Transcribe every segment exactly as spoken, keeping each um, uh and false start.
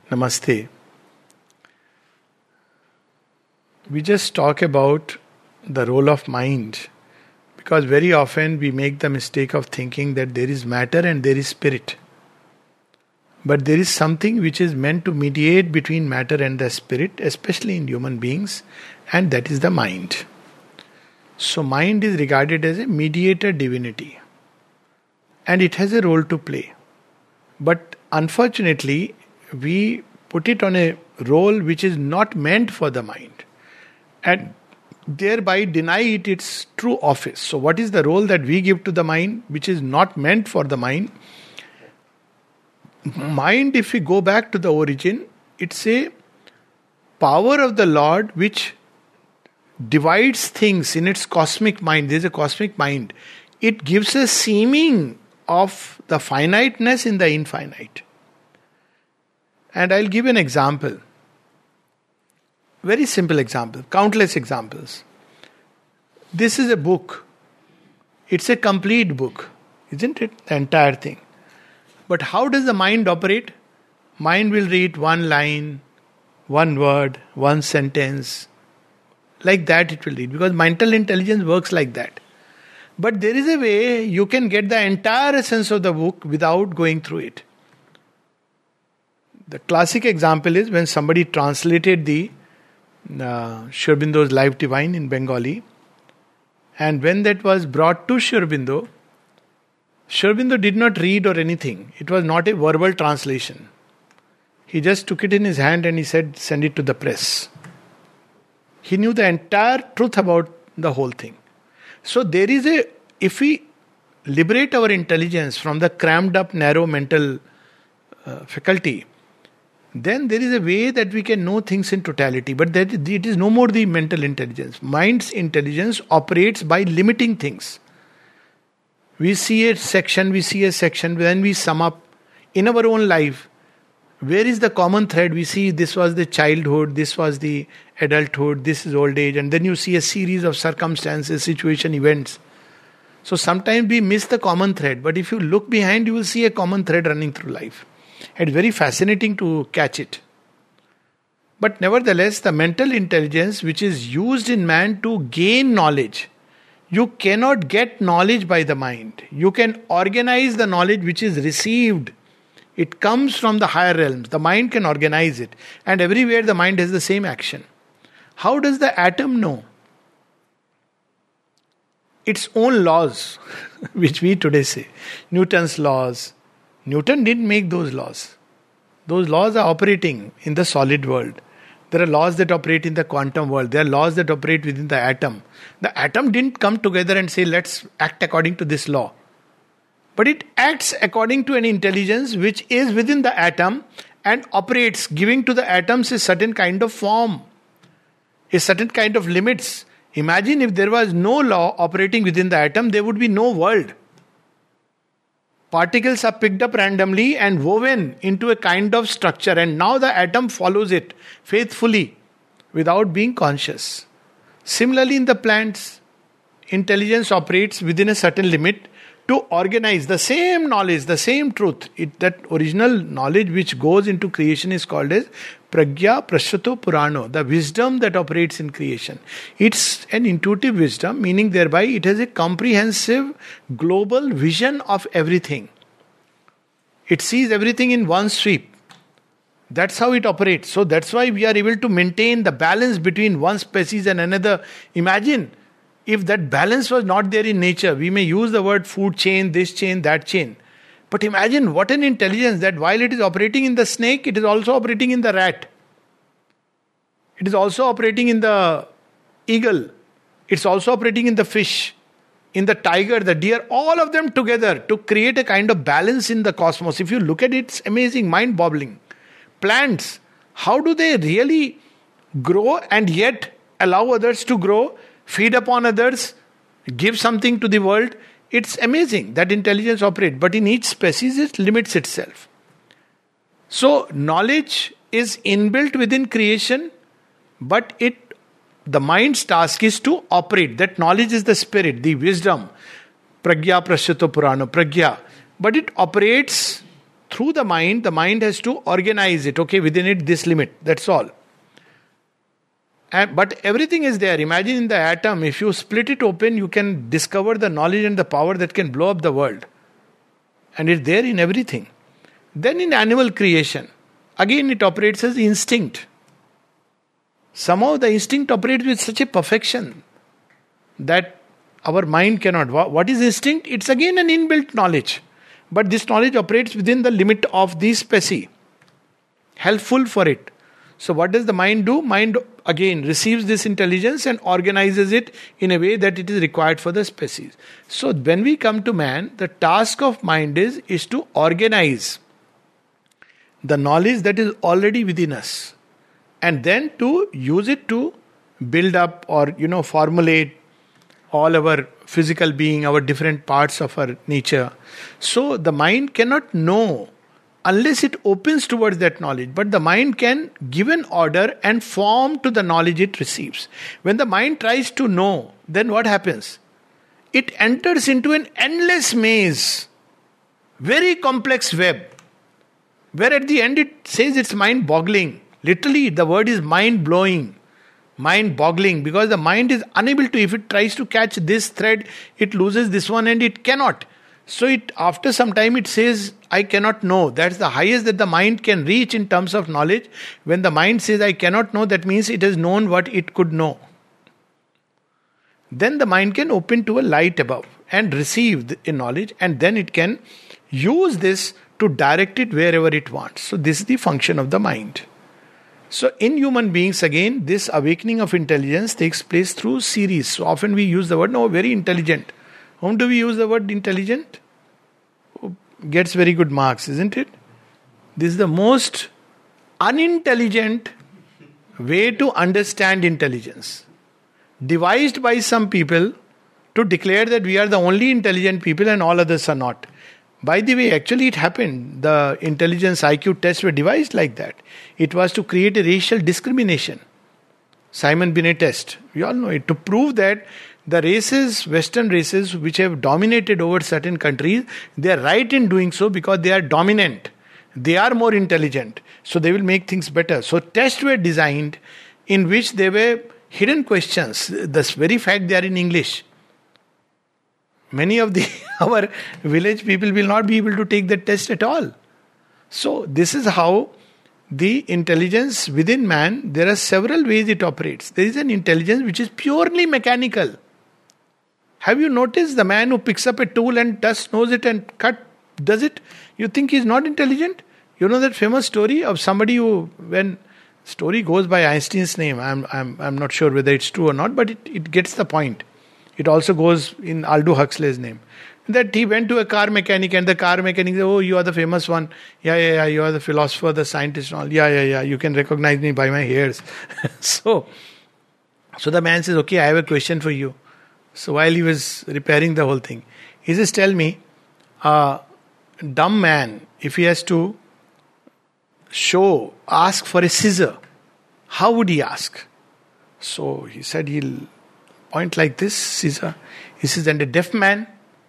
Namaste. We just talk about the role of mind because very often we make the mistake of thinking that there is matter and there is spirit. But there is something which is meant to mediate between matter and the spirit, especially in human beings, and that is the mind. So, mind is regarded as a mediator divinity and it has a role to play. But unfortunately, we put it on a role which is not meant for the mind and thereby deny it its true office. So, what is the role that we give to the mind which is not meant for the mind? Mind, if we go back to the origin, it's a power of the Lord which divides things in its cosmic mind. There's a cosmic mind. It gives a seeming of the finiteness in the infinite. And I'll give an example. Very simple example. Countless examples. This is a book. It's a complete book, isn't it? The entire thing. But how does the mind operate? Mind will read one line, one word, one sentence. Like that it will read. Because mental intelligence works like that. But there is a way you can get the entire essence of the book without going through it. The classic example is when somebody translated the uh, Sri Aurobindo's Life Divine in Bengali. And when that was brought to Sri Aurobindo, Sri Aurobindo did not read or anything. It was not a verbal translation. He just took it in his hand and he said, send it to the press. He knew the entire truth about the whole thing. So there is a, if we liberate our intelligence from the crammed up, narrow mental uh, faculty, then there is a way that we can know things in totality. But that it is no more the mental intelligence. Mind's intelligence operates by limiting things. We see a section, we see a section, when we sum up in our own life, where is the common thread? We see this was the childhood, this was the adulthood, this is old age, and then you see a series of circumstances, situation, events. So sometimes we miss the common thread, but if you look behind, you will see a common thread running through life. It's very fascinating to catch it. But nevertheless, the mental intelligence which is used in man to gain knowledge, you cannot get knowledge by the mind. You can organize the knowledge which is received. It comes from the higher realms. The mind can organize it. And everywhere the mind has the same action. How does the atom know? Its own laws, which we today say. Newton's laws. Newton didn't make those laws. Those laws are operating in the solid world. There are laws that operate in the quantum world. There are laws that operate within the atom. The atom didn't come together and say, let's act according to this law. But it acts according to an intelligence which is within the atom and operates, giving to the atoms a certain kind of form, a certain kind of limits. Imagine if there was no law operating within the atom, there would be no world. Particles are picked up randomly and woven into a kind of structure, and now the atom follows it faithfully without being conscious. Similarly, in the plants, intelligence operates within a certain limit to organize the same knowledge, the same truth. It, that original knowledge which goes into creation is called as Pragya Prashyato Purano, the wisdom that operates in creation. It's an intuitive wisdom, meaning thereby it has a comprehensive global vision of everything. It sees everything in one sweep. That's how it operates. So that's why we are able to maintain the balance between one species and another. Imagine if that balance was not there in nature. We may use the word food chain, this chain, that chain. But imagine what an intelligence that while it is operating in the snake, it is also operating in the rat. It is also operating in the eagle. It's also operating in the fish, in the tiger, the deer, all of them together to create a kind of balance in the cosmos. If you look at it, it's amazing, mind-boggling. Plants, how do they really grow and yet allow others to grow, feed upon others, give something to the world? It's amazing that intelligence operates, but in each species it limits itself. So knowledge is inbuilt within creation, but it the mind's task is to operate. That knowledge is the spirit, the wisdom. Pragya Prashyato Purano, Pragya. But it operates through the mind, the mind has to organize it, okay, within it, this limit, that's all. And, but everything is there. Imagine in the atom, if you split it open, you can discover the knowledge and the power that can blow up the world. And it's there in everything. Then in animal creation, again it operates as instinct. Somehow the instinct operates with such a perfection that our mind cannot. What is instinct? It's again an inbuilt knowledge. But this knowledge operates within the limit of the specie. Helpful for it. So what does the mind do? Mind again receives this intelligence and organizes it in a way that it is required for the species. So when we come to man, the task of mind is, is to organize the knowledge that is already within us. And then to use it to build up or, you know, formulate all our physical being, our different parts of our nature. So the mind cannot know unless it opens towards that knowledge. But the mind can give an order and form to the knowledge it receives. When the mind tries to know, then what happens? It enters into an endless maze, very complex web, where at the end it says it's mind-boggling. Literally, the word is mind-blowing, mind-boggling, because the mind is unable to, if it tries to catch this thread, it loses this one and it cannot. So it, after some time it says, I cannot know. That's the highest that the mind can reach in terms of knowledge. When the mind says, I cannot know, that means it has known what it could know. Then the mind can open to a light above and receive the knowledge, and then it can use this to direct it wherever it wants. So this is the function of the mind. So in human beings, again, this awakening of intelligence takes place through series. So often we use the word, no, very intelligent. Whom do we use the word intelligent? Who gets very good marks, isn't it? This is the most unintelligent way to understand intelligence. Devised by some people to declare that we are the only intelligent people and all others are not. By the way, actually it happened. The intelligence I Q tests were devised like that. It was to create a racial discrimination. Simon Binet test. We all know it. To prove that the races, Western races, which have dominated over certain countries, they are right in doing so because they are dominant. They are more intelligent. So they will make things better. So tests were designed in which there were hidden questions. The very fact they are in English. Many of the our village people will not be able to take that test at all. So this is how the intelligence within man, there are several ways it operates. There is an intelligence which is purely mechanical. Have you noticed the man who picks up a tool and just knows it and cut, does it? You think he's not intelligent? You know that famous story of somebody who, when story goes by Einstein's name, I'm I'm I'm not sure whether it's true or not, but it, it gets the point. It also goes in Aldous Huxley's name. That he went to a car mechanic and the car mechanic said, oh, you are the famous one. Yeah, yeah, yeah, you are the philosopher, the scientist and all. Yeah, yeah, yeah, you can recognize me by my hairs. so, so the man says, okay, I have a question for you. So while he was repairing the whole thing, he says, tell me, a dumb man, if he has to show, ask for a scissor, how would he ask? So he said he'll point like this, scissor. He says, and a deaf man?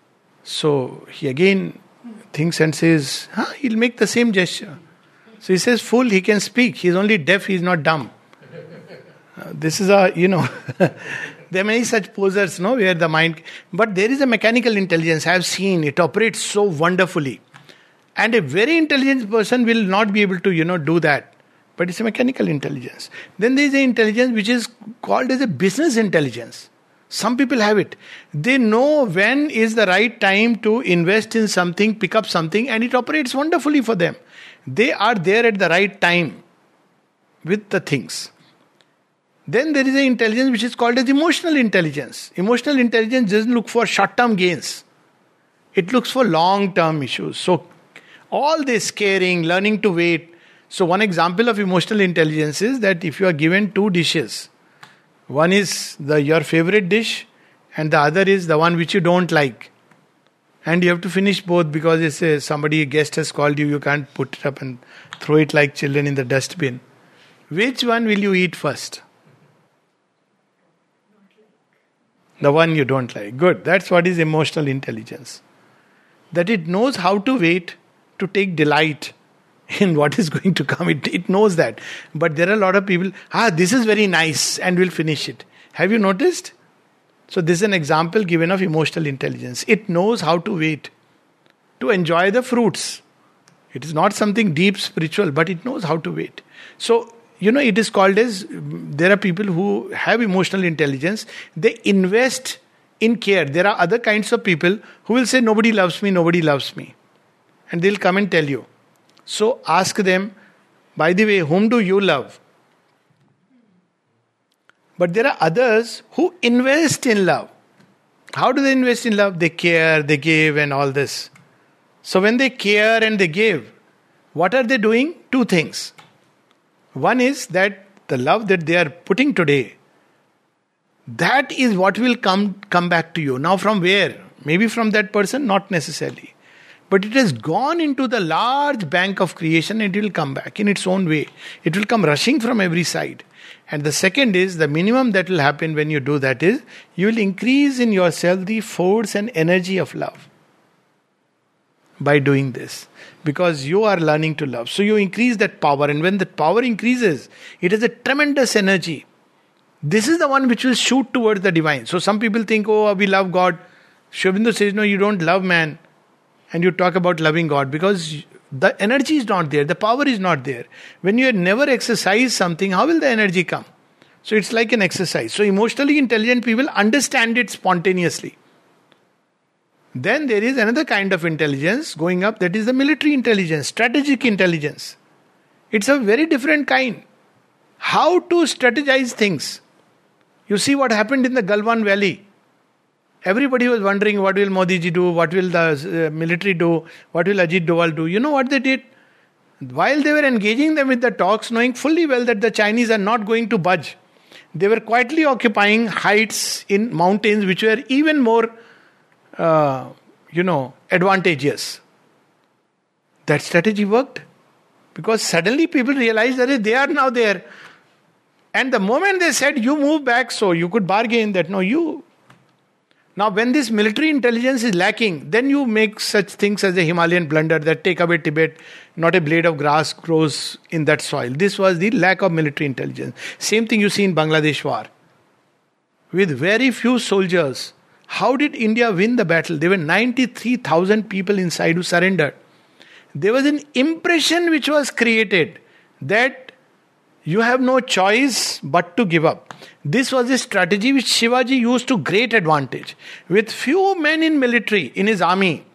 So he again thinks and says, huh, he'll make the same gesture. So he says, fool, he can speak. He's only deaf, he's not dumb. Uh, this is a, you know, there are many such posers, no, where the mind, but there is a mechanical intelligence. I have seen it operates so wonderfully. And a very intelligent person will not be able to, you know, do that. But it's a mechanical intelligence. Then there is an intelligence which is called as a business intelligence. Some people have it. They know when is the right time to invest in something, pick up something, and it operates wonderfully for them. They are there at the right time with the things. Then there is an intelligence which is called as emotional intelligence. Emotional intelligence doesn't look for short-term gains. It looks for long-term issues. So all this caring, learning to wait. So one example of emotional intelligence is that if you are given two dishes, one is the your favorite dish and the other is the one which you don't like. And you have to finish both because it's a, somebody, a guest has called you, you can't put it up and throw it like children in the dustbin. Which one will you eat first? The one you don't like. Good. That's what is emotional intelligence. That it knows how to wait to take delight in what is going to come. It, it knows that. But there are a lot of people, ah, this is very nice, and we'll finish it. Have you noticed? So this is an example given of emotional intelligence. It knows how to wait, to enjoy the fruits. It is not something deep spiritual, but it knows how to wait. So, you know, it is called as, there are people who have emotional intelligence. They invest in care. There are other kinds of people who will say, nobody loves me, nobody loves me. And they'll come and tell you. So ask them, by the way, whom do you love? But there are others who invest in love. How do they invest in love? They care, they give, and all this. So when they care and they give, what are they doing? Two things. One is that the love that they are putting today, that is what will come, come back to you. Now from where? Maybe from that person, not necessarily. But it has gone into the large bank of creation and it will come back in its own way. It will come rushing from every side. And the second is, the minimum that will happen when you do that is, you will increase in yourself the force and energy of love by doing this. Because you are learning to love. So you increase that power, and when that power increases, it is a tremendous energy. This is the one which will shoot towards the divine. So some people think, oh, we love God. Sri Aurobindo says, no, you don't love man. And you talk about loving God, because the energy is not there, the power is not there. When you have never exercised something, how will the energy come? So it's like an exercise. So emotionally intelligent people understand it spontaneously. Then there is another kind of intelligence going up, that is the military intelligence, strategic intelligence. It's a very different kind. How to strategize things. You see what happened in the Galwan Valley. Everybody was wondering, what will Modi ji do? What will the uh, military do? What will Ajit Doval do? You know what they did? While they were engaging them with the talks, knowing fully well that the Chinese are not going to budge, they were quietly occupying heights in mountains which were even more, uh, you know, advantageous. That strategy worked. Because suddenly people realized that they are now there. And the moment they said, you move back, so you could bargain that, no, you... Now, when this military intelligence is lacking, then you make such things as a Himalayan blunder that take away Tibet, not a blade of grass grows in that soil. This was the lack of military intelligence. Same thing you see in Bangladesh war. With very few soldiers, how did India win the battle? There were ninety-three thousand people inside who surrendered. There was an impression which was created that you have no choice but to give up. This was a strategy which Shivaji used to great advantage. With few men in military, in his army,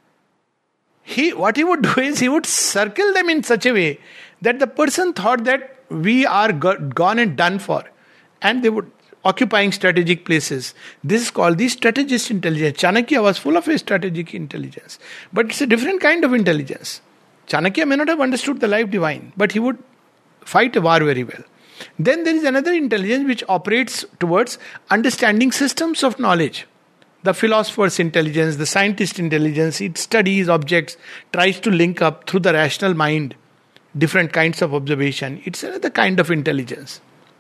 he what he would do is he would circle them in such a way that the person thought that we are go- gone and done for. And they would occupying strategic places. This is called the strategist intelligence. Chanakya was full of a strategic intelligence. But it's a different kind of intelligence. Chanakya may not have understood the life divine, but he would fight a war very well. Then there is another intelligence which operates towards understanding systems of knowledge. The philosopher's intelligence, the scientist intelligence, it studies objects, tries to link up through the rational mind different kinds of observation. It's another kind of intelligence.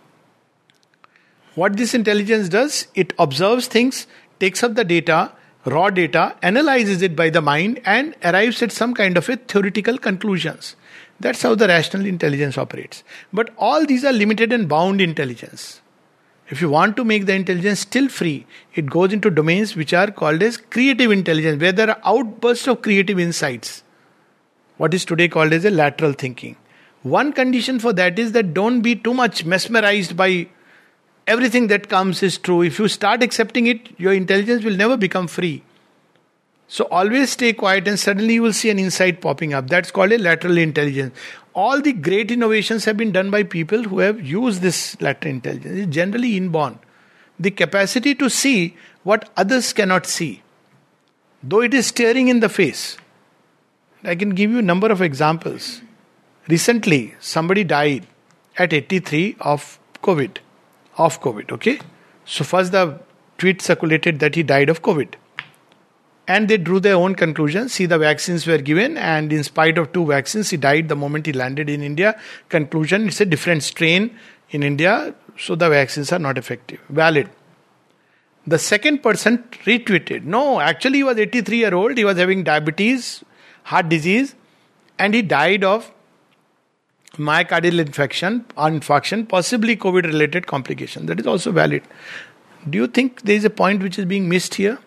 What this intelligence does, it observes things, takes up the data, raw data, analyzes it by the mind and arrives at some kind of a theoretical conclusions. That's how the rational intelligence operates. But all these are limited and bound intelligence. If you want to make the intelligence still free, it goes into domains which are called as creative intelligence, where there are outbursts of creative insights. What is today called as a lateral thinking. One condition for that is that don't be too much mesmerized by everything that comes is true. If you start accepting it, your intelligence will never become free. So always stay quiet and suddenly you will see an insight popping up. That's called a lateral intelligence. All the great innovations have been done by people who have used this lateral intelligence. It's generally inborn. The capacity to see what others cannot see. Though it is staring in the face. I can give you a number of examples. Recently, somebody died at eighty-three of COVID. Of COVID, okay? So first the tweet circulated that he died of COVID. And they drew their own conclusions. See, the vaccines were given and in spite of two vaccines, he died the moment he landed in India. Conclusion, it's a different strain in India, so the vaccines are not effective. Valid. The second person retweeted. No, actually he was eighty-three year old. He was having diabetes, heart disease. and he died of myocardial infection, infarction, possibly COVID-related complication. That is also valid. Do you think there is a point which is being missed here?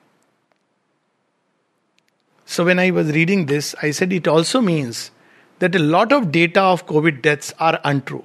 So when I was reading this, I said it also means that a lot of data of COVID deaths are untrue.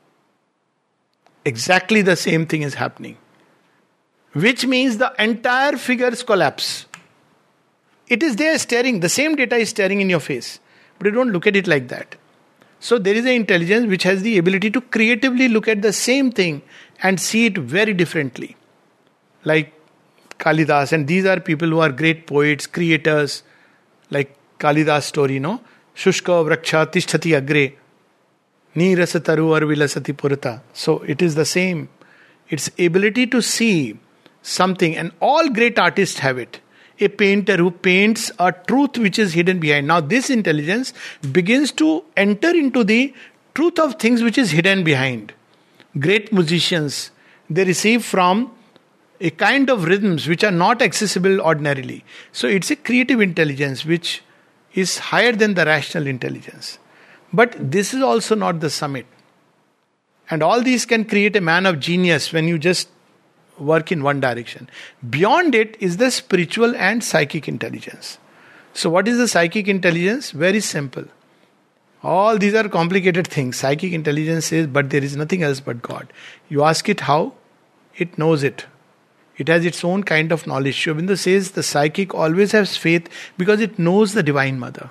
Exactly the same thing is happening. Which means the entire figures collapse. It is there staring, the same data is staring in your face. But you don't look at it like that. So there is an intelligence which has the ability to creatively look at the same thing and see it very differently. Like Kalidas, and these are people who are great poets, creators, like Kalidas story, no? Shushka vraksha tishtati agre, nirasa taru arvilasati purata. So it is the same. Its ability to see something, and all great artists have it. A painter who paints a truth which is hidden behind. Now this intelligence begins to enter into the truth of things which is hidden behind. Great musicians, they receive from a kind of rhythms which are not accessible ordinarily. So it's a creative intelligence which is higher than the rational intelligence. But this is also not the summit. And all these can create a man of genius when you just work in one direction. Beyond it is the spiritual and psychic intelligence. So what is the psychic intelligence? Very simple. All these are complicated things. Psychic intelligence says, but there is nothing else but God. You ask it how? It knows it. It has its own kind of knowledge. Sri Aurobindo says the psychic always has faith because it knows the Divine Mother.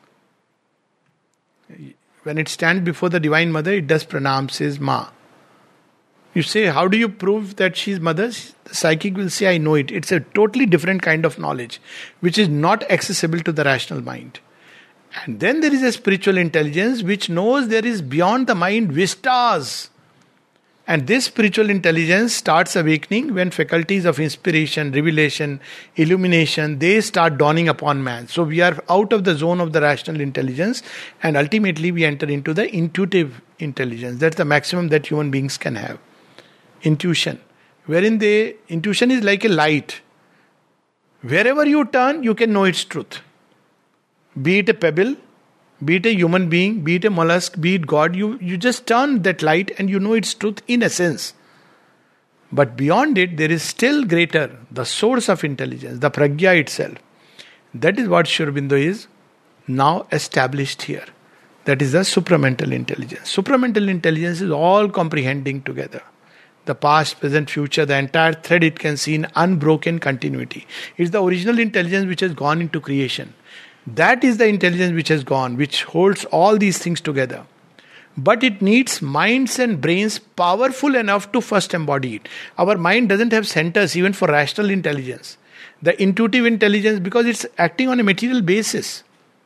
When it stands before the Divine Mother, it does pranam, says Ma. You say, how do you prove that she is mother? The psychic will say, I know it. It's a totally different kind of knowledge, which is not accessible to the rational mind. And then there is a spiritual intelligence which knows there is beyond the mind vistas. And this spiritual intelligence starts awakening when faculties of inspiration, revelation, illumination, they start dawning upon man. So we are out of the zone of the rational intelligence, and ultimately we enter into the intuitive intelligence. That's the maximum that human beings can have. Intuition. Wherein the intuition is like a light. Wherever you turn, you can know its truth. Be it a pebble, be it a human being, be it a mollusk, be it God, you, you just turn that light and you know its truth in essence. But beyond it, there is still greater, the source of intelligence, the pragya itself. That is what Sri Aurobindo is now established here. That is the supramental intelligence. Supramental intelligence is all comprehending together. The past, present, future, the entire thread it can see in unbroken continuity. It's the original intelligence which has gone into creation. That is the intelligence which has gone, which holds all these things together. But it needs minds and brains powerful enough to first embody it. Our mind doesn't have centers even for rational intelligence. The intuitive intelligence, because it's acting on a material basis.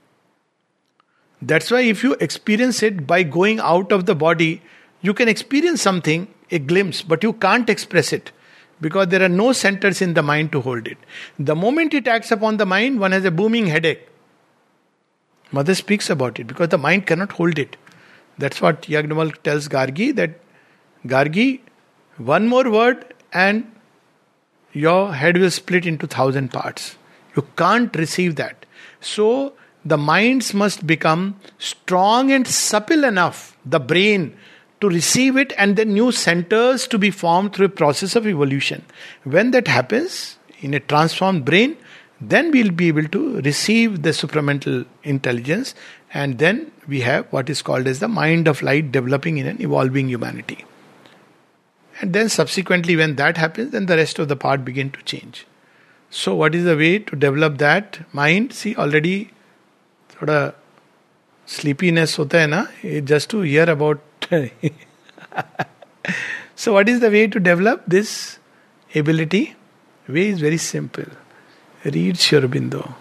That's why if you experience it by going out of the body, you can experience something, a glimpse, but you can't express it. Because there are no centers in the mind to hold it. The moment it acts upon the mind, one has a booming headache. Mother speaks about it because the mind cannot hold it. That's what Yagnavalkya tells Gargi, that Gargi, one more word and your head will split into thousand parts. You can't receive that. So the minds must become strong and supple enough, the brain, to receive it, and then new centers to be formed through a process of evolution. When that happens in a transformed brain, then we'll be able to receive the supramental intelligence, and then we have what is called as the mind of light developing in an evolving humanity. And then subsequently when that happens, then the rest of the part begin to change. So what is the way to develop that mind? See, already thoda sleepiness hota hai na, just to hear about. So what is the way to develop this ability? Way is very simple. Read Sri Aurobindo.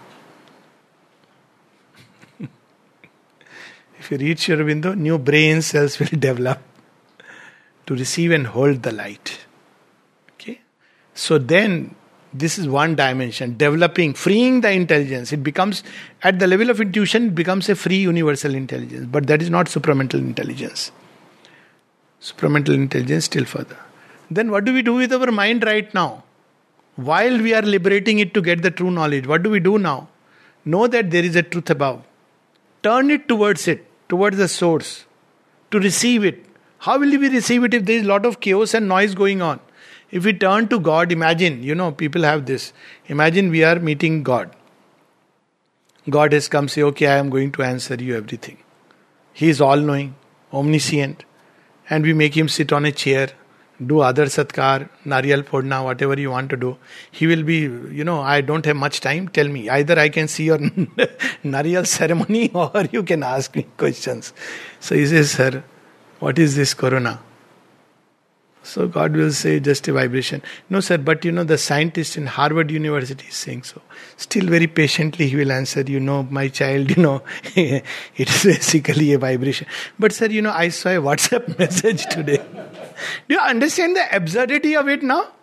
If you read Sri Aurobindo, new brain cells will develop to receive and hold the light. Okay? So then, this is one dimension. Developing, freeing the intelligence. It becomes, at the level of intuition, it becomes a free universal intelligence. But that is not supramental intelligence. Supramental intelligence still further. Then what do we do with our mind right now? While we are liberating it to get the true knowledge, what do we do now? Know that there is a truth above. turn it towards it, towards the source, to receive it. How will we receive it if there is a lot of chaos and noise going on? If we turn to God, imagine, you know, people have this. Imagine we are meeting God. God has come, say, okay, I am going to answer you everything. He is all-knowing, omniscient. And we make him sit on a chair, do adar satkar, nariyal phodna, whatever you want to do. He will be, you know, I don't have much time, tell me. Either I can see your nariyal ceremony or you can ask me questions. So he says, sir, what is this corona? So God will say, just a vibration. No sir, but you know, the scientist in Harvard University is saying so. Still very patiently he will answer, you know, my child, you know, it is basically a vibration. But sir, you know, I saw a WhatsApp message today. Do you understand the absurdity of it now?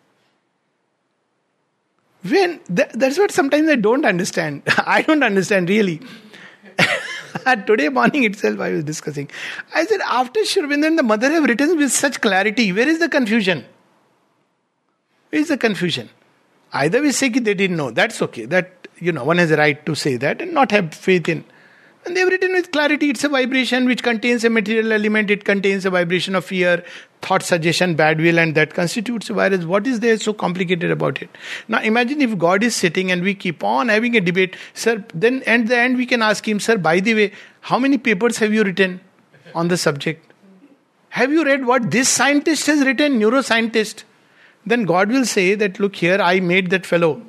When, th- that's what sometimes I don't understand. I don't understand really. Today morning itself I was discussing. I said, after Sri Aurobindo and the mother have written with such clarity, where is the confusion? Where is the confusion? Either we say that they didn't know, that's okay. That, you know, one has a right to say that and not have faith in. And they have written with clarity, it's a vibration which contains a material element, it contains a vibration of fear, thought, suggestion, bad will, and that constitutes a virus. What is there so complicated about it? Now imagine if God is sitting and we keep on having a debate, sir, then at the end we can ask him, sir, by the way, how many papers have you written on the subject? Have you read what this scientist has written, neuroscientist? Then God will say that, look here, I made that fellow.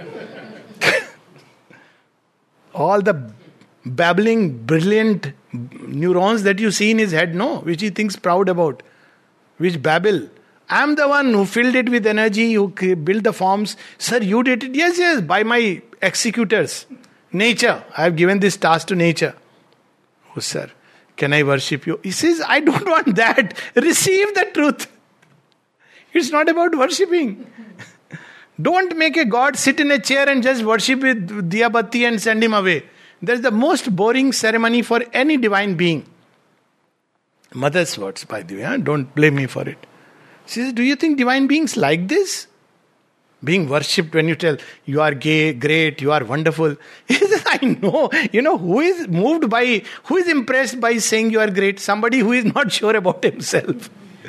All the babbling, brilliant neurons that you see in his head, no, which he thinks proud about, which babble. I am the one who filled it with energy, who built the forms. Sir, you did it? Yes, yes, by my executors. Nature. I have given this task to nature. Oh, sir, can I worship you? He says, I don't want that. Receive the truth. It's not about worshipping. Don't make a God sit in a chair and just worship with diya batti and send him away. That's the most boring ceremony for any divine being. Mother's words, by the way, huh? Don't blame me for it. She says, do you think divine beings like this? Being worshipped when you tell, you are gay, great, you are wonderful. He says, I know. You know, who is moved by, who is impressed by saying you are great? Somebody who is not sure about himself.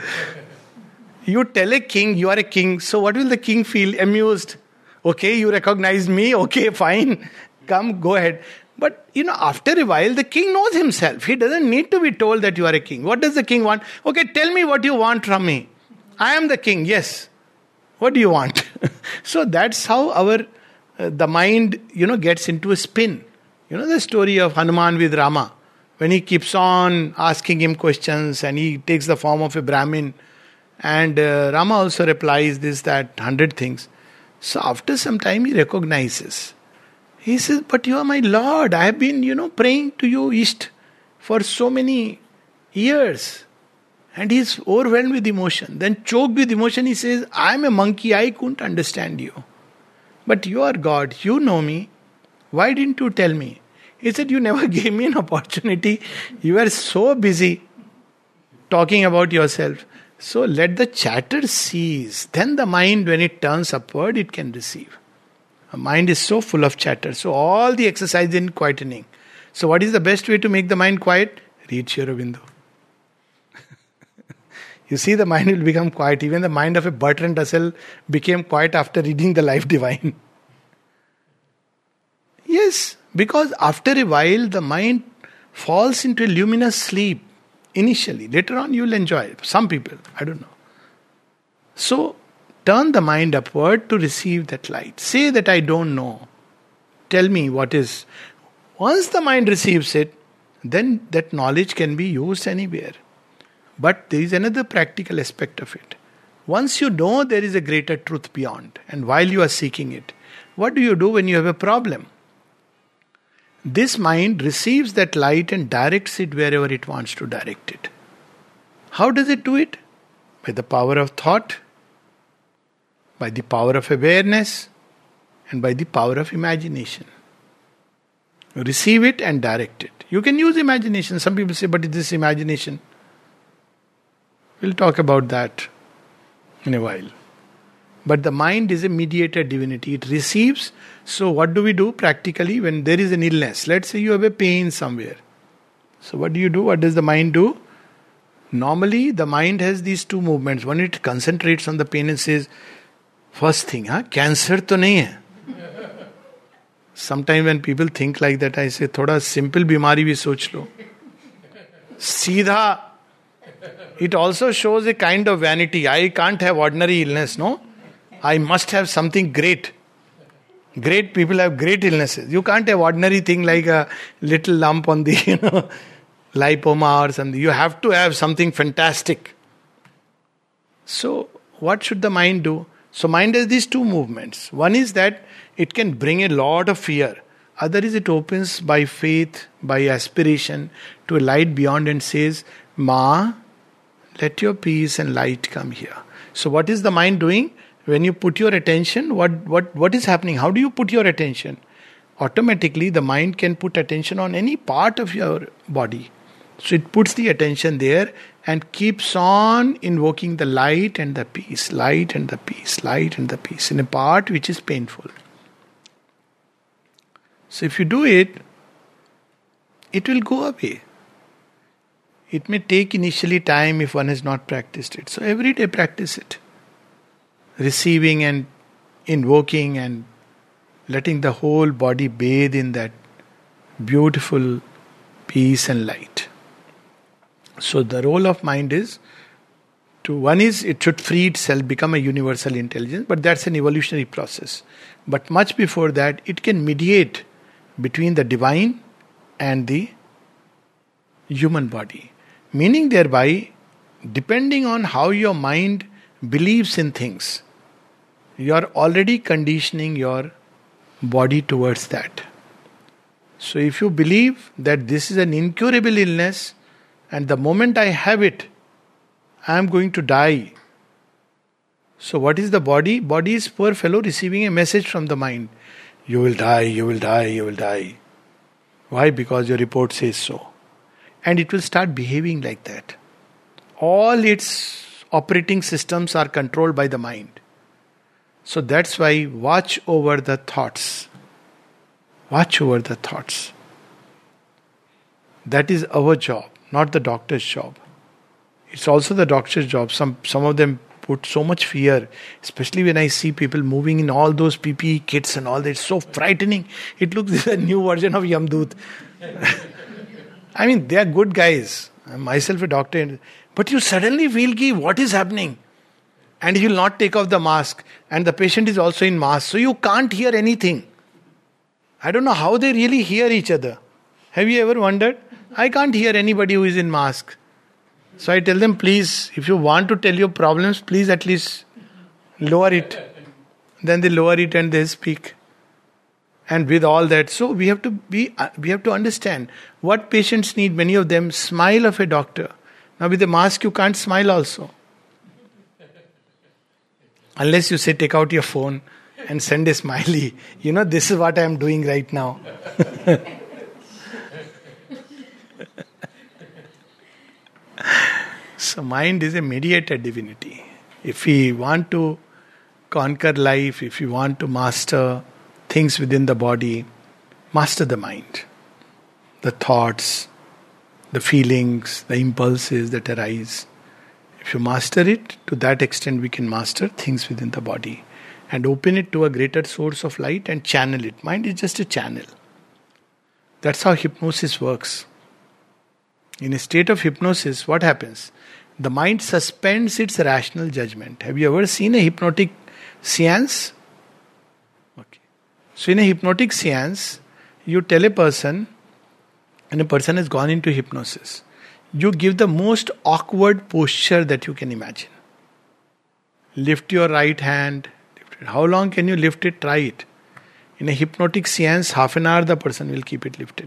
You tell a king, you are a king. So what will the king feel? Amused. Okay, you recognize me. Okay, fine. Come, go ahead. But, you know, after a while, the king knows himself. He doesn't need to be told that you are a king. What does the king want? Okay, tell me what you want from me. I am the king, yes. What do you want? So that's how our, uh, the mind, you know, gets into a spin. You know the story of Hanuman with Rama. When he keeps on asking him questions and he takes the form of a Brahmin. And uh, Rama also replies this, that, hundred things. So after some time he recognizes. He says, but you are my Lord. I have been, you know, praying to you East for so many years. And he is overwhelmed with emotion. Then choked with emotion, he says, I am a monkey. I couldn't understand you. But you are God. You know me. Why didn't you tell me? He said, you never gave me an opportunity. You were so busy talking about yourself. So let the chatter cease. Then the mind, when it turns upward, it can receive. A mind is so full of chatter. So all the exercise in quietening. So what is the best way to make the mind quiet? Read Sri Aurobindo. You see, the mind will become quiet. Even the mind of a Bertrand Russell became quiet after reading the Life Divine. Yes, because after a while the mind falls into a luminous sleep. Initially. Later on you will enjoy it. Some people, I don't know. So, turn the mind upward to receive that light. Say that I don't know. Tell me what is. Once the mind receives it, then that knowledge can be used anywhere. But there is another practical aspect of it. Once you know there is a greater truth beyond, and while you are seeking it, what do you do when you have a problem? This mind receives that light and directs it wherever it wants to direct it. How does it do it? By the power of thought, by the power of awareness, and by the power of imagination. You receive it and direct it. You can use imagination. Some people say, but is this imagination? We'll talk about that in a while. But the mind is a mediated divinity. It receives. So what do we do practically when there is an illness? Let's say you have a pain somewhere. So what do you do? What does the mind do? Normally the mind has these two movements. One, it concentrates on the pain and says, first thing, huh? Cancer to nahi hai. Sometimes when people think like that, I say, thoda simple bimari bhi soch lo. Seedha. It also shows a kind of vanity. I can't have ordinary illness, no? I must have something great. Great people have great illnesses. You can't have ordinary thing like a little lump on the, you know, lipoma or something. You have to have something fantastic. So, what should the mind do? So, mind has these two movements. One is that it can bring a lot of fear. Other is it opens by faith, by aspiration to a light beyond and says, Ma, let your peace and light come here. So, what is the mind doing? When you put your attention, what, what, what is happening? How do you put your attention? Automatically, the mind can put attention on any part of your body. So it puts the attention there and keeps on invoking the light and the peace, light and the peace, light and the peace in a part which is painful. So if you do it, it will go away. It may take initially time if one has not practiced it. So every day practice it. Receiving and invoking and letting the whole body bathe in that beautiful peace and light. So the role of mind is to, one is it should free itself, become a universal intelligence, but that's an evolutionary process. But much before that, it can mediate between the divine and the human body. Meaning thereby, depending on how your mind believes in things, you are already conditioning your body towards that. So if you believe that this is an incurable illness and the moment I have it, I am going to die. So what is the body? Body is poor fellow receiving a message from the mind. You will die, you will die, you will die. Why? Because your report says so. And it will start behaving like that. All its operating systems are controlled by the mind. So that's why watch over the thoughts. Watch over the thoughts. That is our job, not the doctor's job. It's also the doctor's job. Some some of them put so much fear, especially when I see people moving in all those P P E kits and all that. It's so frightening. It looks like a new version of Yamdut. I mean, they are good guys. I'm myself a doctor. But you suddenly feel ki what is happening? And he will not take off the mask. And the patient is also in mask. So you can't hear anything. I don't know how they really hear each other. Have you ever wondered? I can't hear anybody who is in mask. So I tell them, please, if you want to tell your problems, please at least lower it. Then they lower it and they speak. And with all that, so we have to be, we have to understand what patients need. Many of them smile of a doctor. Now with the mask you can't smile also. Unless you say take out your phone and send a smiley. You know, this is what I am doing right now. So mind is a mediated divinity. If we want to conquer life, if we want to master things within the body, master the mind. The thoughts, the feelings, the impulses that arise. If you master it, to that extent we can master things within the body and open it to a greater source of light and channel it. Mind is just a channel. That's how hypnosis works. In a state of hypnosis, what happens? The mind suspends its rational judgment. Have you ever seen a hypnotic seance? Okay. So in a hypnotic seance, you tell a person, and a person has gone into hypnosis. You give the most awkward posture that you can imagine. Lift your right hand. How long can you lift it? Try it. In a hypnotic seance, half an hour the person will keep it lifted.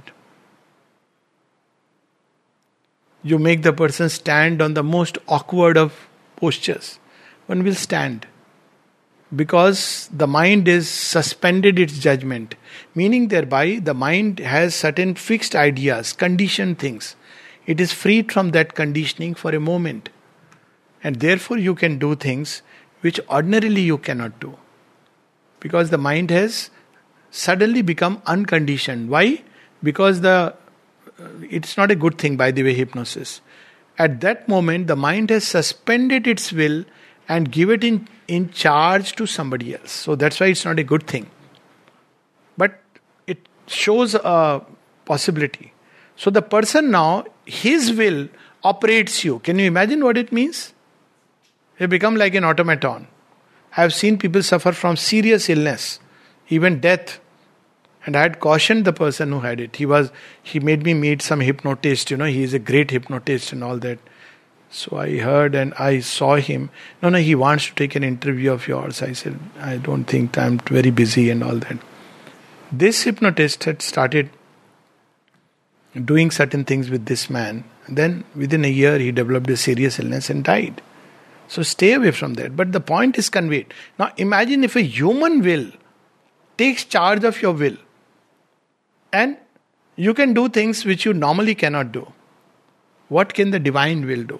You make the person stand on the most awkward of postures. One will stand. Because the mind is suspended its judgment. Meaning thereby the mind has certain fixed ideas, conditioned things. It is freed from that conditioning for a moment. And therefore you can do things which ordinarily you cannot do. Because the mind has suddenly become unconditioned. Why? Because the it's not a good thing, by the way, hypnosis. At that moment, the mind has suspended its will and give it in, in charge to somebody else. So that's why it's not a good thing. But it shows a possibility. So the person now, his will operates you. Can you imagine what it means? You become like an automaton. I have seen people suffer from serious illness, even death. And I had cautioned the person who had it. He was, he made me meet some hypnotist, you know, he is a great hypnotist and all that. So I heard and I saw him. No, no, he wants to take an interview of yours. I said, I don't think, I'm very busy and all that. This hypnotist had started doing certain things with this man. Then within a year he developed a serious illness and died. So stay away from that. But the point is conveyed. Now imagine if a human will takes charge of your will. And you can do things which you normally cannot do. What can the divine will do?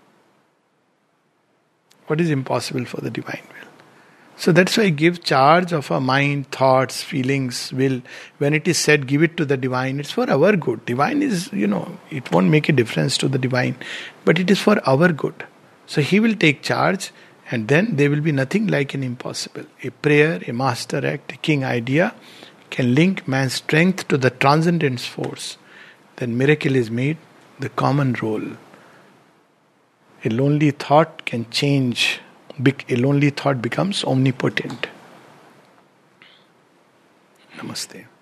What is impossible for the divine will? So that's why give charge of our mind, thoughts, feelings, will. When it is said, give it to the divine, it's for our good. Divine is, you know, it won't make a difference to the divine, but it is for our good. So he will take charge, and then there will be nothing like an impossible. A prayer, a master act, a king idea can link man's strength to the transcendence force. Then miracle is made the common role. A lonely thought can change. A lonely thought becomes omnipotent. Namaste.